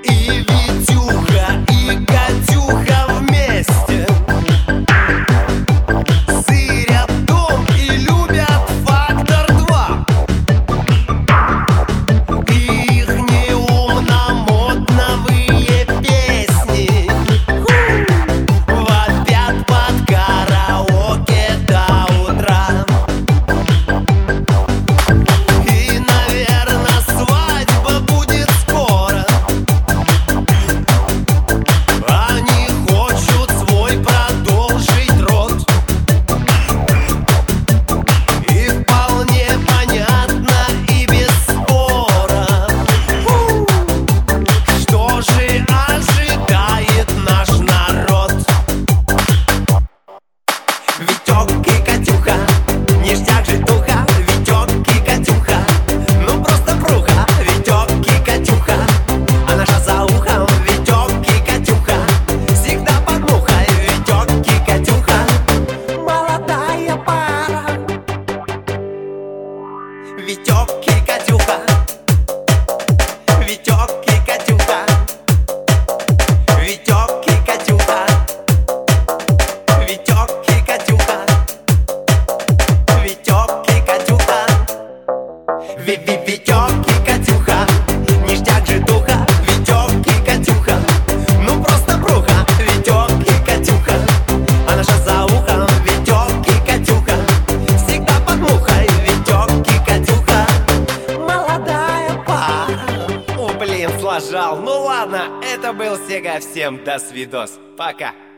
И Витюха, и Катюха вместе сырят дом и любят «Фактор 2». Их неумно-модновые песни вопят под караоке до утра. И, наверное, свадьба будет скоро. Они хотят свой продолжить род. И вполне понятно и без спора, что же ожидает наш народ. Витек и Катюха, ништяк житуха. Витек и Катюха, ну просто пруха. Витек и Катюха, а наша за ухом. Витек и Катюха, всегда под мухой. Витек и Катюха, молодая пара. Витек и Катюха, Витек и Катюха, Витек и Катюха, Витек и Катюха, Витек и Катюха, Витек и Катюха, ништяк житуха. Витек и Катюха, ну просто пруха. Витек и Катюха, а наша за ухом. Витек и Катюха, всегда под мухой. Витек и Катюха, молодая пара. О, блин, сложал. Ну ладно, это был Сега. Всем до свидос. Пока.